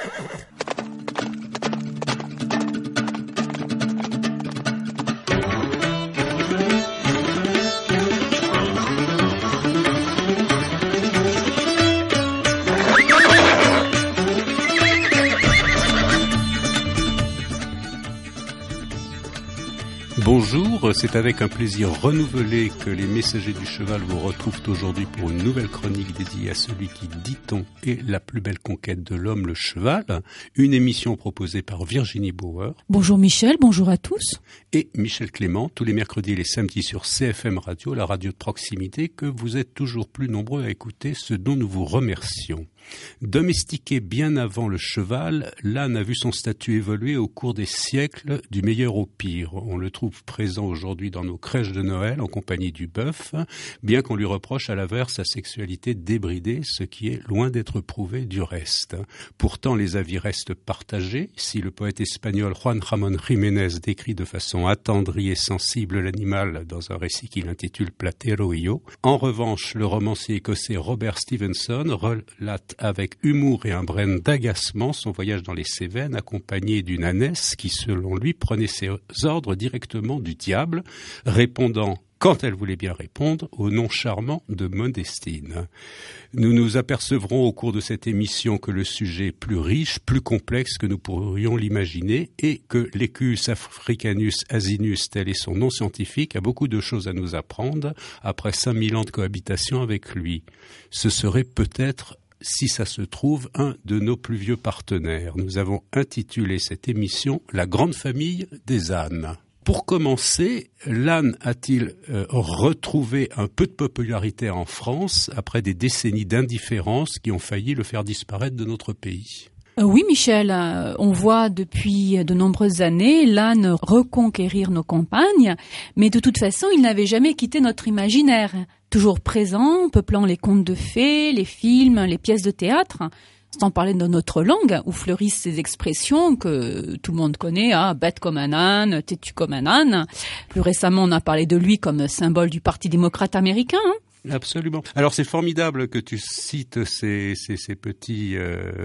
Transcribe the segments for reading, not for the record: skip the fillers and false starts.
Bonjour, c'est avec un plaisir renouvelé que les Messagers du Cheval vous retrouvent aujourd'hui pour une nouvelle chronique dédiée à celui qui, dit-on, est la plus belle conquête de l'homme, le cheval. Une émission proposée par Virginie Bauer. Bonjour Michel, bonjour à tous. Et Michel Clément, tous les mercredis et les samedis sur CFM Radio, la radio de proximité que vous êtes toujours plus nombreux à écouter, ce dont nous vous remercions. Domestiqué bien avant le cheval, l'âne a vu son statut évoluer au cours des siècles du meilleur au pire. On le trouve présent aujourd'hui dans nos crèches de Noël en compagnie du bœuf, bien qu'on lui reproche à l'inverse sa sexualité débridée, ce qui est loin d'être prouvé du reste. Pourtant, les avis restent partagés. Si le poète espagnol Juan Ramón Jiménez décrit de façon attendrie et sensible l'animal dans un récit qu'il intitule Platero y yo, en revanche, le romancier écossais Robert Stevenson relate avec humour et un brin d'agacement son voyage dans les Cévennes accompagné d'une ânesse qui, selon lui, prenait ses ordres directement du diable, répondant, quand elle voulait bien répondre, au nom charmant de Modestine. Nous nous apercevrons au cours de cette émission que le sujet est plus riche, plus complexe que nous pourrions l'imaginer et que l'Equus africanus asinus, tel est son nom scientifique, a beaucoup de choses à nous apprendre après 5000 ans de cohabitation avec lui. Ce serait peut-être, si ça se trouve, un de nos plus vieux partenaires. Nous avons intitulé cette émission « La grande famille des ânes ». Pour commencer, l'âne a-t-il retrouvé un peu de popularité en France après des décennies d'indifférence qui ont failli le faire disparaître de notre pays ? Oui Michel, on voit depuis de nombreuses années l'âne reconquérir nos campagnes, mais de toute façon il n'avait jamais quitté notre imaginaire. Toujours présent, peuplant les contes de fées, les films, les pièces de théâtre, sans parler de notre langue, où fleurissent ces expressions que tout le monde connaît, bête comme un âne, têtu comme un âne. Plus récemment, on a parlé de lui comme symbole du Parti démocrate américain. Absolument. Alors c'est formidable que tu cites ces petits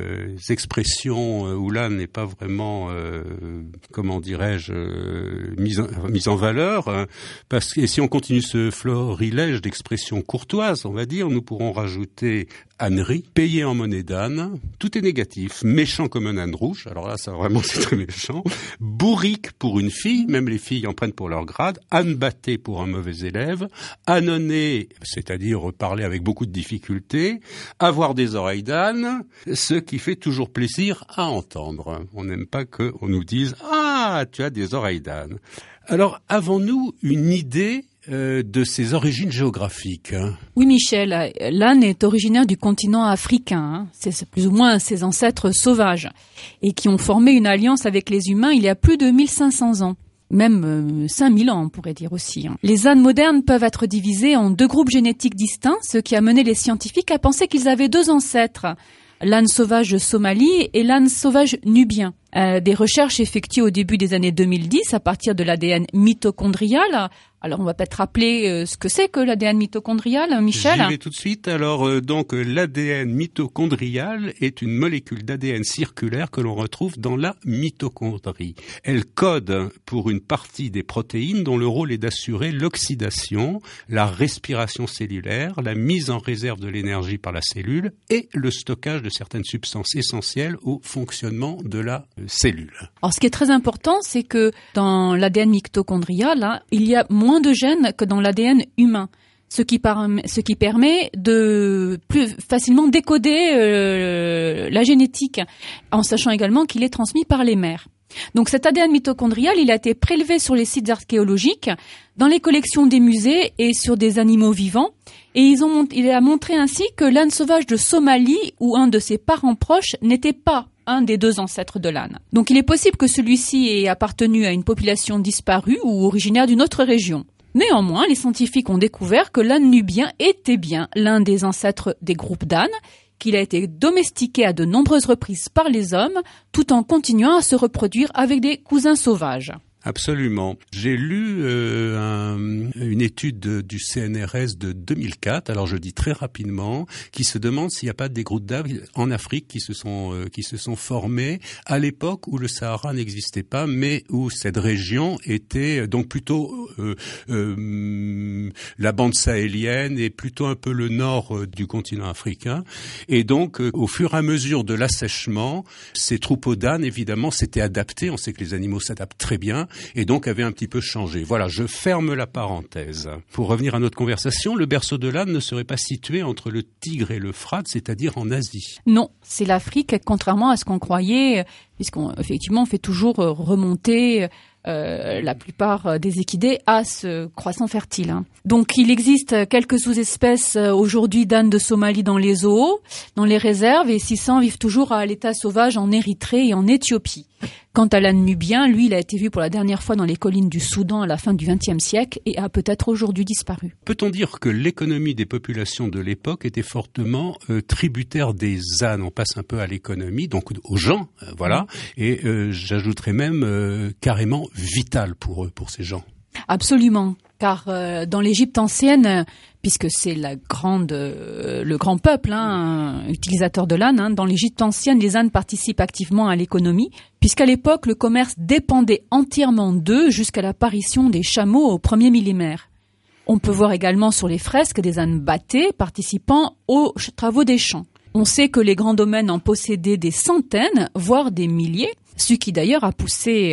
expressions où l'âne n'est pas vraiment, comment dirais-je, mise en valeur, parce que si on continue ce florilège d'expressions courtoises, on va dire, nous pourrons rajouter ânerie, payé en monnaie d'âne, tout est négatif, méchant comme un âne rouge, alors là ça vraiment c'est très méchant, bourrique pour une fille, même les filles en prennent pour leur grade, âne batté pour un mauvais élève, ânonné, c'est-à-dire parler avec beaucoup de difficultés, avoir des oreilles d'âne, ce qui fait toujours plaisir à entendre. On n'aime pas qu'on nous dise « Ah, tu as des oreilles d'âne ». Alors, avons-nous une idée de ses origines géographiques? Oui Michel, l'âne est originaire du continent africain, c'est plus ou moins ses ancêtres sauvages, et qui ont formé une alliance avec les humains il y a plus de 1500 ans. Même 5000 ans, on pourrait dire aussi. Les ânes modernes peuvent être divisés en deux groupes génétiques distincts, ce qui a mené les scientifiques à penser qu'ils avaient deux ancêtres, l'âne sauvage de Somalie et l'âne sauvage nubien. Des recherches effectuées au début des années 2010 à partir de l'ADN mitochondrial. Alors, on va peut-être rappeler ce que c'est que l'ADN mitochondrial, Michel. J'y vais tout de suite. Alors, donc, l'ADN mitochondrial est une molécule d'ADN circulaire que l'on retrouve dans la mitochondrie. Elle code pour une partie des protéines dont le rôle est d'assurer l'oxydation, la respiration cellulaire, la mise en réserve de l'énergie par la cellule et le stockage de certaines substances essentielles au fonctionnement de la cellule. Alors, ce qui est très important, c'est que dans l'ADN mitochondrial, il y a moins de gènes que dans l'ADN humain, ce qui permet de plus facilement décoder la génétique, en sachant également qu'il est transmis par les mères. Donc cet ADN mitochondrial, il a été prélevé sur les sites archéologiques, dans les collections des musées et sur des animaux vivants, et il a montré ainsi que l'âne sauvage de Somalie ou un de ses parents proches n'était pas un des deux ancêtres de l'âne. Donc il est possible que celui-ci ait appartenu à une population disparue ou originaire d'une autre région. Néanmoins, les scientifiques ont découvert que l'âne nubien était bien l'un des ancêtres des groupes d'ânes, qu'il a été domestiqué à de nombreuses reprises par les hommes, tout en continuant à se reproduire avec des cousins sauvages. Absolument. J'ai lu une étude du CNRS de 2004, alors je dis très rapidement, qui se demande s'il n'y a pas des groupes d'algues en Afrique qui se sont formés à l'époque où le Sahara n'existait pas, mais où cette région était donc plutôt la bande sahélienne et plutôt un peu le nord du continent africain. Et donc, au fur et à mesure de l'assèchement, ces troupeaux d'ânes, évidemment, s'étaient adaptés. On sait que les animaux s'adaptent très bien. Et donc avait un petit peu changé. Voilà, je ferme la parenthèse. Pour revenir à notre conversation, le berceau de l'âne ne serait pas situé entre le Tigre et l'Euphrate, c'est-à-dire en Asie. Non, c'est l'Afrique, contrairement à ce qu'on croyait, puisqu'on effectivement fait toujours remonter la plupart des équidés à ce croissant fertile. Donc il existe quelques sous-espèces aujourd'hui d'ânes de Somalie dans les zoos, dans les réserves, et 600 vivent toujours à l'état sauvage en Érythrée et en Éthiopie. Quant à l'âne nubien, lui, il a été vu pour la dernière fois dans les collines du Soudan à la fin du XXe siècle et a peut-être aujourd'hui disparu. Peut-on dire que l'économie des populations de l'époque était fortement tributaire des ânes? On passe un peu à l'économie, donc aux gens, voilà, et j'ajouterais même carrément vitale pour eux, pour ces gens. Absolument, car dans l'Égypte ancienne, puisque c'est le grand peuple utilisateur de l'âne, dans l'Égypte ancienne, les ânes participent activement à l'économie, puisqu'à l'époque, le commerce dépendait entièrement d'eux jusqu'à l'apparition des chameaux au premier millénaire. On peut voir également sur les fresques des ânes bâtés participant aux travaux des champs. On sait que les grands domaines en possédaient des centaines, voire des milliers, ce qui d'ailleurs a poussé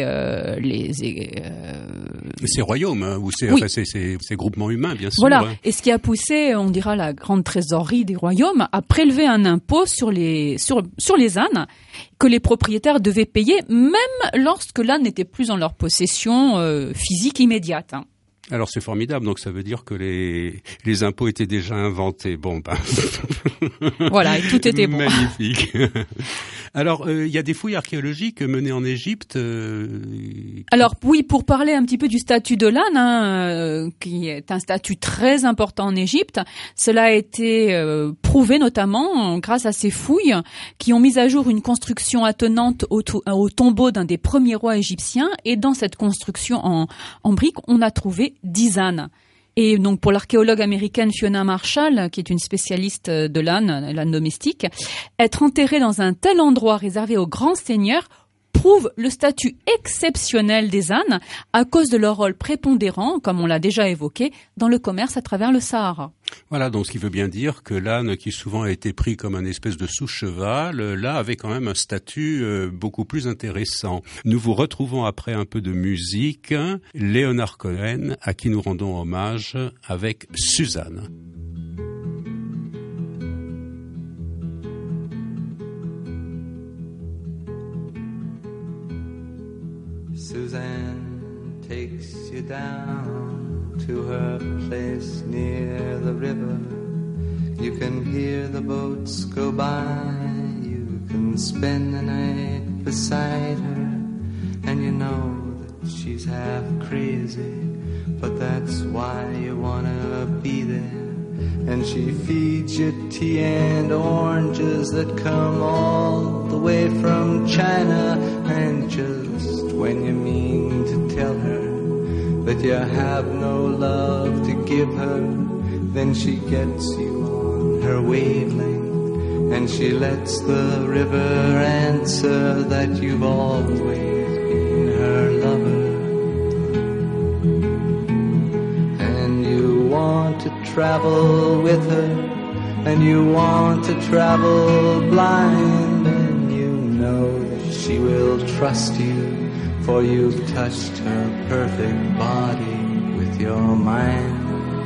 ces royaumes, ou ces groupements humains, bien sûr. Voilà, et ce qui a poussé, on dira, la grande trésorerie des royaumes à prélever un impôt sur les ânes que les propriétaires devaient payer, même lorsque l'âne n'était plus en leur possession physique immédiate. Alors c'est formidable, donc ça veut dire que les impôts étaient déjà inventés. Bon, voilà, et tout était bon. Magnifique. Alors, il y a des fouilles archéologiques menées en Égypte. Alors oui, pour parler un petit peu du statut de l'âne, qui est un statut très important en Égypte, cela a été prouvé notamment grâce à ces fouilles qui ont mis à jour une construction attenante au tombeau d'un des premiers rois égyptiens. Et dans cette construction en briques, on a trouvé 10 ânes. Et donc pour l'archéologue américaine Fiona Marshall, qui est une spécialiste de l'âne domestique, être enterré dans un tel endroit réservé aux grands seigneurs prouve le statut exceptionnel des ânes à cause de leur rôle prépondérant, comme on l'a déjà évoqué, dans le commerce à travers le Sahara. Voilà, donc ce qui veut bien dire que l'âne, qui souvent a été pris comme un espèce de sous-cheval, là avait quand même un statut beaucoup plus intéressant. Nous vous retrouvons après un peu de musique, Leonard Cohen, à qui nous rendons hommage avec Suzanne. Suzanne takes you down to her place near the river. You can hear the boats go by. You can spend the night beside her. And you know that she's half crazy, but that's why you wanna be there. And she feeds you tea and oranges that come all the way from China. And just when you mean to tell her that you have no love to give her, then she gets you on her wavelength, and she lets the river answer that you've always been her lover. And you want to travel with her, and you want to travel blind, and you know that she will trust you, for you've touched her perfect body with your mind.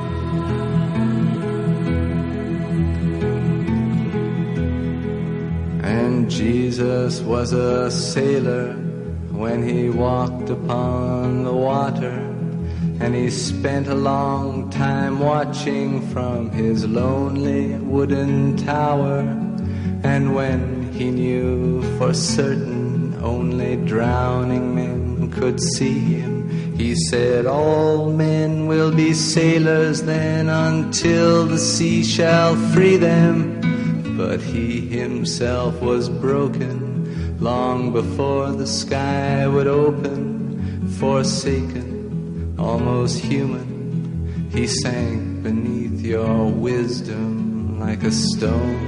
And Jesus was a sailor when he walked upon the water, and he spent a long time watching from his lonely wooden tower. And when he knew for certain only drowning men could see him, he said, all men will be sailors then until the sea shall free them. But he himself was broken long before the sky would open, forsaken, almost human, he sank beneath your wisdom like a stone.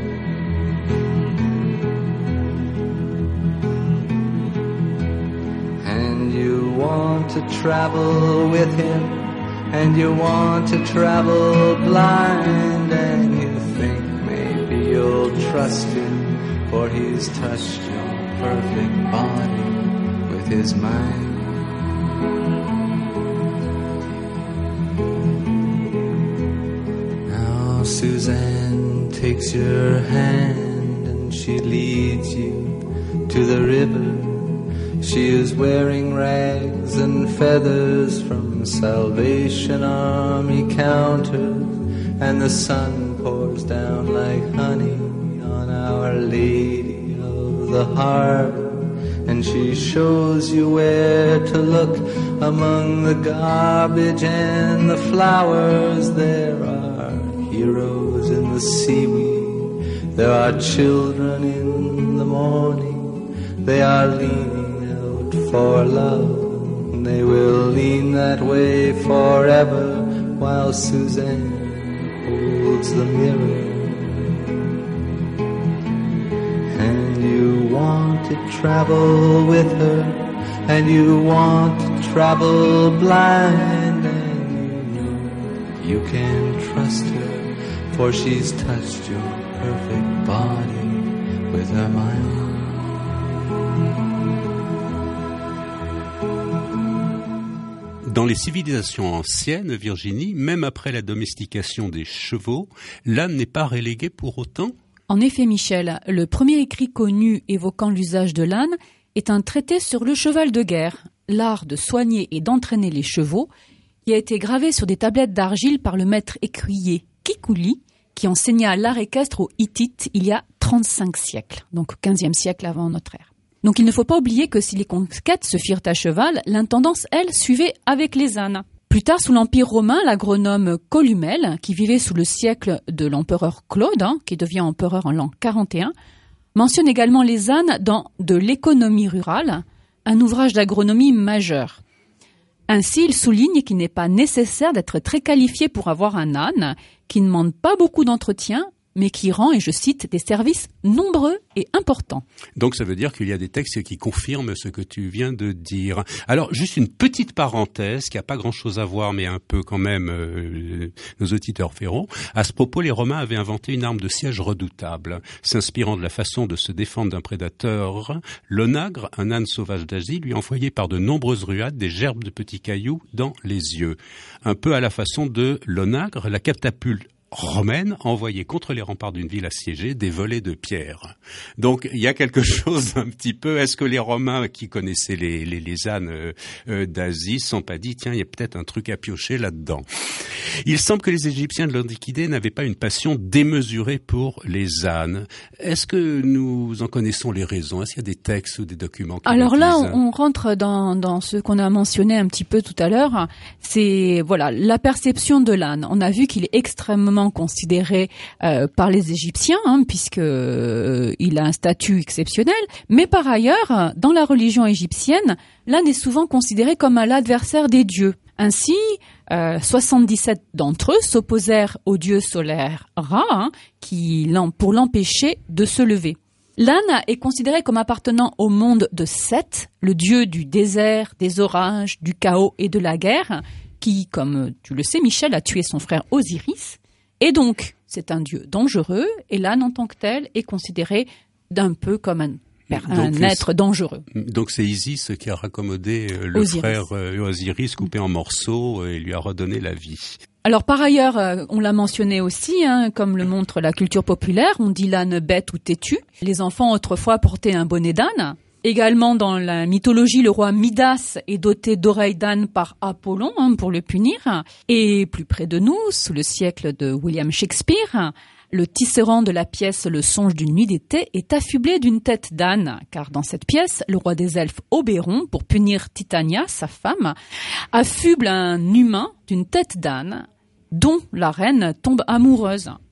And you want to travel with him, and you want to travel blind, and you think maybe you'll trust him, for he's touched your perfect body with his mind. Now Suzanne takes your hand and she leads you to the river. She is wearing rags and feathers from Salvation Army counters, and the sun pours down like honey on Our Lady of the Harbor. And she shows you where to look among the garbage and the flowers. There are heroes in the seaweed, there are children in the morning. They are leaning out for love, and they will lean that way forever, while Suzanne holds the mirror. And you want to travel with her, and you want to travel blind, and you know you can trust her, for she's touched your perfect body with her mind. Dans les civilisations anciennes, Virginie, même après la domestication des chevaux, l'âne n'est pas relégué pour autant ? En effet, Michel, le premier écrit connu évoquant l'usage de l'âne est un traité sur le cheval de guerre, l'art de soigner et d'entraîner les chevaux, qui a été gravé sur des tablettes d'argile par le maître écuyer Kikuli, qui enseigna l'art équestre aux Hittites il y a 35 siècles, donc au XVe siècle avant notre ère. Donc il ne faut pas oublier que si les conquêtes se firent à cheval, l'intendance, elle, suivait avec les ânes. Plus tard, sous l'Empire romain, l'agronome Columelle, qui vivait sous le siècle de l'empereur Claude, qui devient empereur en l'an 41, mentionne également les ânes dans De l'économie rurale, un ouvrage d'agronomie majeur. Ainsi, il souligne qu'il n'est pas nécessaire d'être très qualifié pour avoir un âne, qui ne demande pas beaucoup d'entretien, mais qui rend, et je cite, des services nombreux et importants. Donc ça veut dire qu'il y a des textes qui confirment ce que tu viens de dire. Alors, juste une petite parenthèse, qui n'a pas grand-chose à voir, mais un peu quand même nos auditeurs verront. À ce propos, les Romains avaient inventé une arme de siège redoutable. S'inspirant de la façon de se défendre d'un prédateur, l'onagre, un âne sauvage d'Asie, lui envoyait par de nombreuses ruades des gerbes de petits cailloux dans les yeux. Un peu à la façon de l'onagre, la catapulte romaine envoyait contre les remparts d'une ville assiégée des volées de pierres. Donc il y a quelque chose un petit peu. Est-ce que les Romains qui connaissaient les ânes d'Asie se sont pas dit tiens, il y a peut-être un truc à piocher là-dedans. Il semble que les Égyptiens de l'Antiquité n'avaient pas une passion démesurée pour les ânes. Est-ce que nous en connaissons les raisons ? Est-ce qu'il y a des textes ou des documents qui Alors là, on rentre dans ce qu'on a mentionné un petit peu tout à l'heure. C'est voilà la perception de l'âne. On a vu qu'il est extrêmement considéré par les Égyptiens, puisque il a un statut exceptionnel. Mais par ailleurs, dans la religion égyptienne, l'âne est souvent considéré comme l'adversaire des dieux. Ainsi, 77 d'entre eux s'opposèrent au dieu solaire Ra, pour l'empêcher de se lever. L'âne est considéré comme appartenant au monde de Seth, le dieu du désert, des orages, du chaos et de la guerre, qui, comme tu le sais, Michel, a tué son frère Osiris. Et donc, c'est un dieu dangereux, et l'âne en tant que tel est considéré d'un peu comme un être dangereux. Donc c'est Isis qui a raccommodé le frère Osiris, coupé en morceaux, et lui a redonné la vie. Alors par ailleurs, on l'a mentionné aussi, comme le montre la culture populaire, on dit l'âne bête ou têtu. Les enfants autrefois portaient un bonnet d'âne. Également dans la mythologie, le roi Midas est doté d'oreilles d'âne par Apollon pour le punir. Et plus près de nous, sous le siècle de William Shakespeare, le tisserand de la pièce Le songe d'une nuit d'été est affublé d'une tête d'âne, car dans cette pièce, le roi des elfes Oberon, pour punir Titania, sa femme, affuble un humain d'une tête d'âne dont la reine tombe amoureuse.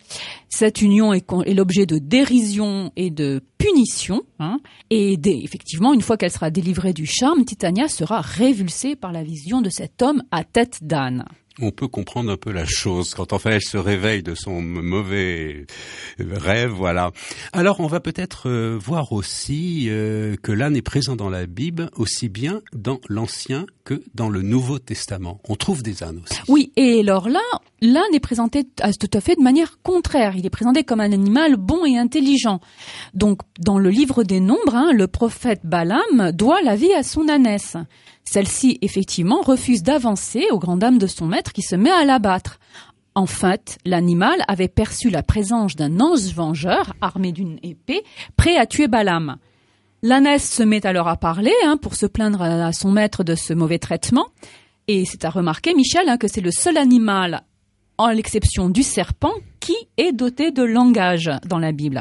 Cette union est l'objet de dérision et de punition. Et effectivement, une fois qu'elle sera délivrée du charme, Titania sera révulsée par la vision de cet homme à tête d'âne. On peut comprendre un peu la chose quand enfin elle se réveille de son mauvais rêve, voilà. Alors on va peut-être voir aussi que l'âne est présent dans la Bible aussi bien dans l'Ancien que dans le Nouveau Testament. On trouve des ânes aussi. Oui, et alors là, l'âne est présenté tout à fait de manière contraire. Il est présenté comme un animal bon et intelligent. Donc dans le livre des Nombres, le prophète Balaam doit la vie à son ânesse. Celle-ci, effectivement, refuse d'avancer aux grandes dames de son maître qui se met à l'abattre. En fait, l'animal avait perçu la présence d'un ange vengeur armé d'une épée, prêt à tuer Balaam. L'ânesse se met alors à parler pour se plaindre à son maître de ce mauvais traitement. Et c'est à remarquer, Michel, que c'est le seul animal, à l'exception du serpent, qui est doté de langage dans la Bible.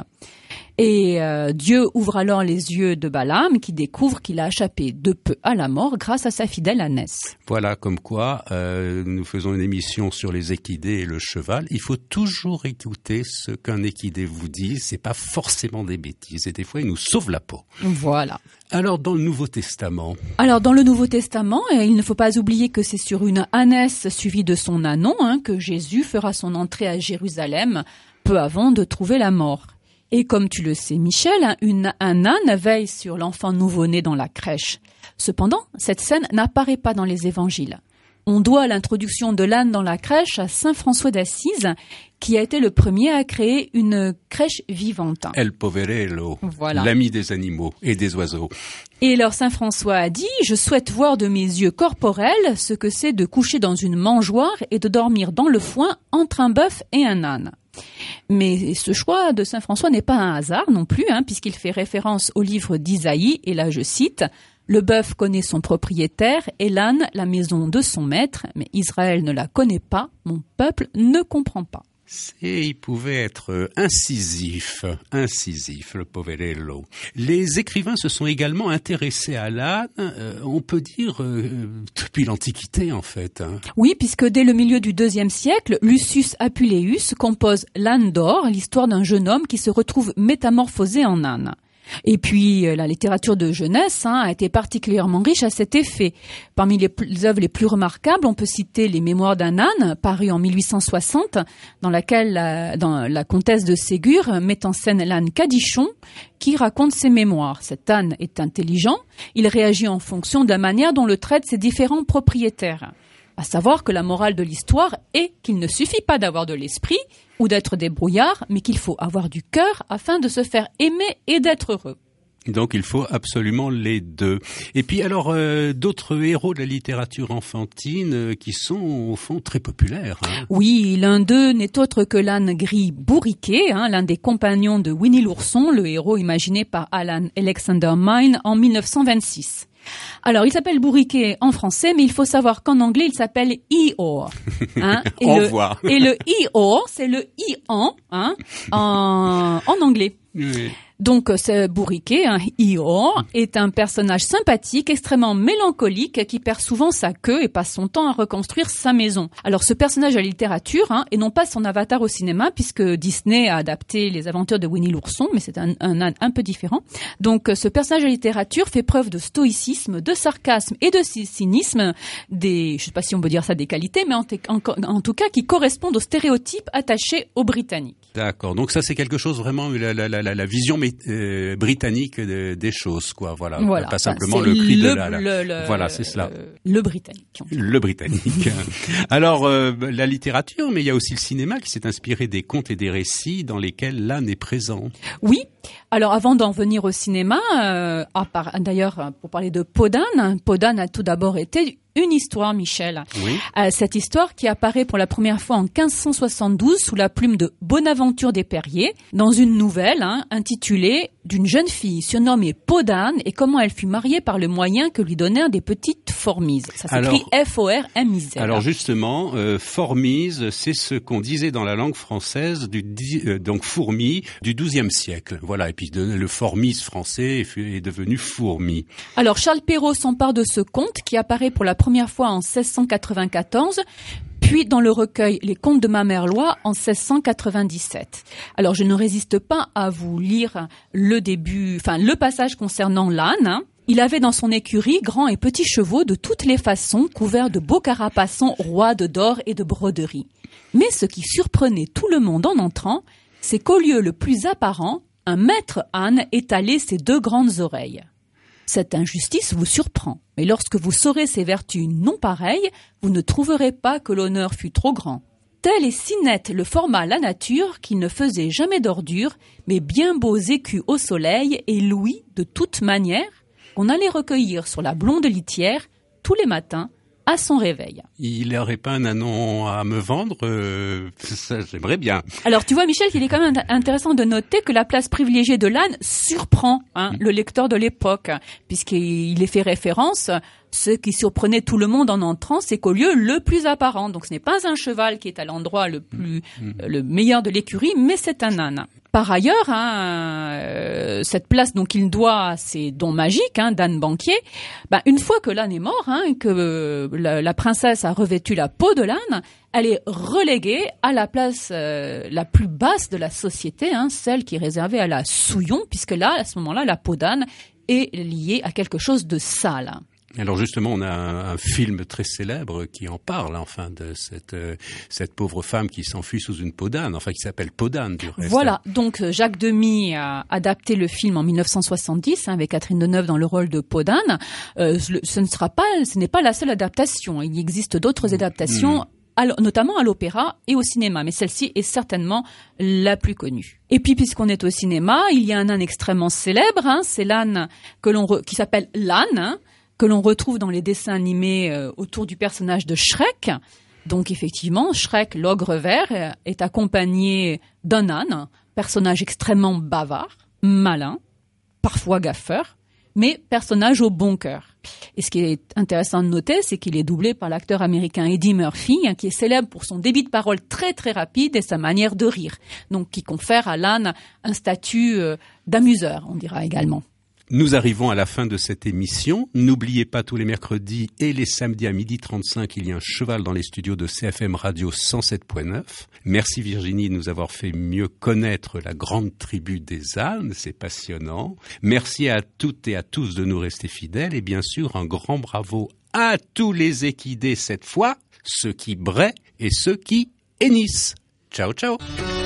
Et Dieu ouvre alors les yeux de Balaam qui découvre qu'il a échappé de peu à la mort grâce à sa fidèle ânesse. Voilà, comme quoi nous faisons une émission sur les équidés et le cheval. Il faut toujours écouter ce qu'un équidé vous dit. C'est pas forcément des bêtises et des fois il nous sauve la peau. Voilà. Alors dans le Nouveau Testament. Alors dans le Nouveau Testament, il ne faut pas oublier que c'est sur une ânesse suivie de son ânon que Jésus fera son entrée à Jérusalem peu avant de trouver la mort. Et comme tu le sais, Michel, un âne veille sur l'enfant nouveau-né dans la crèche. Cependant, cette scène n'apparaît pas dans les évangiles. On doit l'introduction de l'âne dans la crèche à saint François d'Assise, qui a été le premier à créer une crèche vivante. El Poverello, voilà. L'ami des animaux et des oiseaux. Et alors saint François a dit « Je souhaite voir de mes yeux corporels ce que c'est de coucher dans une mangeoire et de dormir dans le foin entre un bœuf et un âne ». Mais ce choix de saint François n'est pas un hasard non plus, puisqu'il fait référence au livre d'Isaïe, et là je cite « Le bœuf connaît son propriétaire et l'âne la maison de son maître, mais Israël ne la connaît pas, mon peuple ne comprend pas. » Il pouvait être incisif, le Poverello. Les écrivains se sont également intéressés à l'âne, on peut dire, depuis l'Antiquité en fait. Oui, puisque dès le milieu du IIe siècle, Lucius Apuleius compose L'âne d'or, l'histoire d'un jeune homme qui se retrouve métamorphosé en âne. Et puis, la littérature de jeunesse a été particulièrement riche à cet effet. Parmi les œuvres les plus remarquables, on peut citer Les Mémoires d'un âne, paru en 1860, dans laquelle la comtesse de Ségur met en scène l'âne Cadichon, qui raconte ses mémoires. Cet âne est intelligent, il réagit en fonction de la manière dont le traitent ses différents propriétaires. À savoir que la morale de l'histoire est qu'il ne suffit pas d'avoir de l'esprit ou d'être débrouillard, mais qu'il faut avoir du cœur afin de se faire aimer et d'être heureux. Donc il faut absolument les deux. Et puis alors d'autres héros de la littérature enfantine qui sont au fond très populaires. Oui, l'un d'eux n'est autre que l'âne gris Bourriquet, l'un des compagnons de Winnie l'ourson, le héros imaginé par Alan Alexander Milne en 1926. Alors, il s'appelle Bourriquet en français, mais il faut savoir qu'en anglais, il s'appelle Eeyore. Et le Eeyore, c'est le Ian en anglais. Oui. Donc, ce Bourriquet, Eeyore, est un personnage sympathique, extrêmement mélancolique, qui perd souvent sa queue et passe son temps à reconstruire sa maison. Alors, ce personnage à la littérature, et non pas son avatar au cinéma, puisque Disney a adapté les aventures de Winnie l'ourson, mais c'est un âne un peu différent. Donc, ce personnage à la littérature fait preuve de stoïcisme, de sarcasme et de cynisme, je sais pas si on peut dire ça des qualités, mais en tout cas, qui correspondent aux stéréotypes attachés aux Britanniques. D'accord. Donc ça, c'est quelque chose vraiment, la vision britannique des choses, quoi. Voilà. Pas simplement le cri de la... Voilà, c'est cela. Le britannique. Le britannique. Alors, la littérature, mais il y a aussi le cinéma qui s'est inspiré des contes et des récits dans lesquels l'âne est présent. Oui. Alors, avant d'en venir au cinéma, d'ailleurs, pour parler de Peau d'âne a tout d'abord été une histoire, Michel. Oui. Cette histoire qui apparaît pour la première fois en 1572 sous la plume de Bonaventure des Perriers, dans une nouvelle intitulée « D'une jeune fille surnommée Peau d'âne et comment elle fut mariée par le moyen que lui donnèrent des petites fourmises ». Ça s'écrit F-O-R-M-I-Z. Alors justement, fourmise, c'est ce qu'on disait dans la langue française, donc fourmi, du XIIe siècle. Voilà, et puis le fourmise français est devenu fourmi. Alors Charles Perrault s'empare de ce conte qui apparaît pour la première fois en 1694, puis dans le recueil Les Contes de ma mère Loi en 1697. Alors je ne résiste pas à vous lire le passage concernant l'âne. Il avait dans son écurie grands et petits chevaux de toutes les façons, couverts de beaux carapaçons roides d'or et de broderies. Mais ce qui surprenait tout le monde en entrant, c'est qu'au lieu le plus apparent, un maître âne étalait ses 2 grandes oreilles. Cette injustice vous surprend, mais lorsque vous saurez ses vertus non pareilles, vous ne trouverez pas que l'honneur fût trop grand. Tel est si net le format la nature qu'il ne faisait jamais d'ordure, mais bien beaux écus au soleil et louis de toute manière, qu'on allait recueillir sur la blonde litière tous les matins à son réveil. Il n'aurait pas un ânon à me vendre, ça j'aimerais bien. Alors tu vois Michel, il est quand même intéressant de noter que la place privilégiée de l'âne surprend le lecteur de l'époque, puisqu'il est fait référence. Ce qui surprenait tout le monde en entrant, c'est qu'au lieu le plus apparent, donc ce n'est pas un cheval qui est à l'endroit le meilleur de l'écurie, mais c'est un âne. Par ailleurs, cette place donc il doit à ses dons magiques d'âne banquier. Une fois que l'âne est mort, que la princesse a revêtu la peau de l'âne, elle est reléguée à la place la plus basse de la société, celle qui est réservée à la souillon, puisque là, à ce moment-là, la peau d'âne est liée à quelque chose de sale. Alors justement, on a un film très célèbre qui en parle, de cette pauvre femme qui s'enfuit sous une peau d'âne, qui s'appelle Peau d'âne du reste. Voilà, donc Jacques Demy a adapté le film en 1970 avec Catherine Deneuve dans le rôle de Peau d'âne. Ce n'est pas la seule adaptation. Il existe d'autres adaptations. Notamment à l'opéra et au cinéma, mais celle-ci est certainement la plus connue. Et puis, puisqu'on est au cinéma, il y a un âne extrêmement célèbre, c'est l'âne qui s'appelle l'âne, que l'on retrouve dans les dessins animés autour du personnage de Shrek. Donc effectivement, Shrek, l'ogre vert, est accompagné d'un âne, personnage extrêmement bavard, malin, parfois gaffeur, mais personnage au bon cœur. Et ce qui est intéressant de noter, c'est qu'il est doublé par l'acteur américain Eddie Murphy, qui est célèbre pour son débit de parole très très rapide et sa manière de rire, donc qui confère à l'âne un statut d'amuseur, on dira également. Nous arrivons à la fin de cette émission. N'oubliez pas, tous les mercredis et les samedis à 12h35, il y a un cheval dans les studios de CFM Radio 107.9. Merci Virginie de nous avoir fait mieux connaître la grande tribu des ânes, c'est passionnant. Merci à toutes et à tous de nous rester fidèles et bien sûr un grand bravo à tous les équidés cette fois, ceux qui braient et ceux qui hennissent. Ciao ciao.